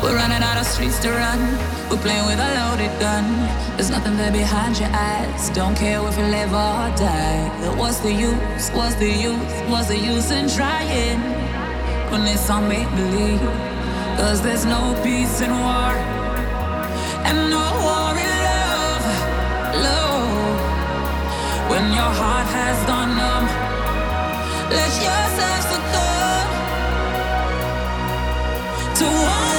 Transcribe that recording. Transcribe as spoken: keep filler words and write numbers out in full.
We're running out of streets to run. We're playing with a loaded gun. There's nothing there behind your eyes. Don't care if you live or die. What's the use? What's the use? What's the use in trying when it's all make believe? Cause there's no peace in war and no war in love. Love. When your heart has gone numb, let yourself succumb to one.